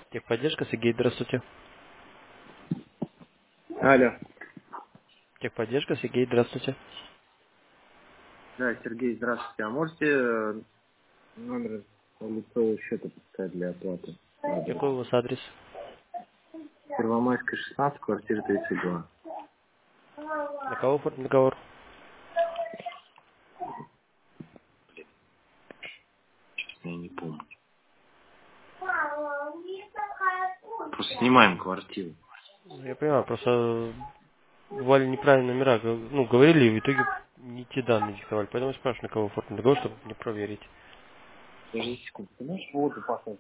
Техподдержка, Сергей, здравствуйте. Алло. Техподдержка, Сергей, здравствуйте. Да, Сергей, здравствуйте. А можете номер лицевого счета поставить для оплаты? Адрес. Какой у вас адрес? Первомайская, 16, квартира 32. На кого оформлен договор? Я не помню. Просто снимаем квартиру. Я понимаю, просто бывали неправильные номера, говорили, и в итоге не те данные диктовали. Поэтому я спрашиваю, на кого оформлен договор, чтобы мне проверить. Подожди секунду. Ты можешь воду поставить?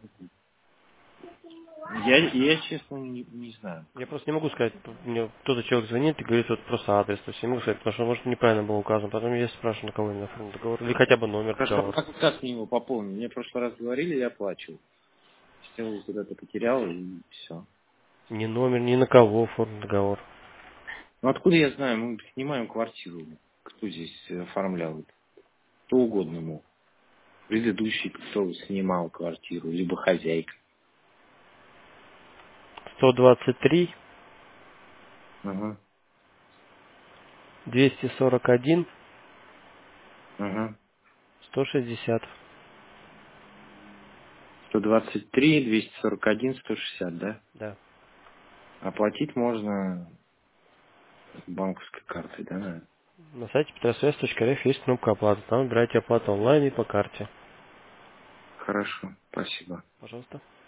Я честно, не знаю. Я просто не могу сказать, мне кто-то человек звонит и говорит вот просто адрес, то есть я не могу сказать, потому что может неправильно было указано. Потом я спрашиваю, на кого именно оформлен договор, или хотя бы номер Хорошо, договора. как мне его пополнить? Мне в прошлый раз говорили, я оплачивал. Сделал, куда-то потерял, и все. Ни номер, ни на кого оформлен договор. Ну откуда я знаю? Мы снимаем квартиру. Кто здесь оформлял это? Кто угодно мог. Предыдущий, кто снимал квартиру, либо хозяйка. 123, Ага, 241, ага. 160. 123, 241, 160, да? Да. Оплатить можно банковской картой, да, наверное? На сайте petrosвязь.рф есть кнопка оплаты. Там выбираете оплату онлайн и по карте. Хорошо, спасибо. Пожалуйста.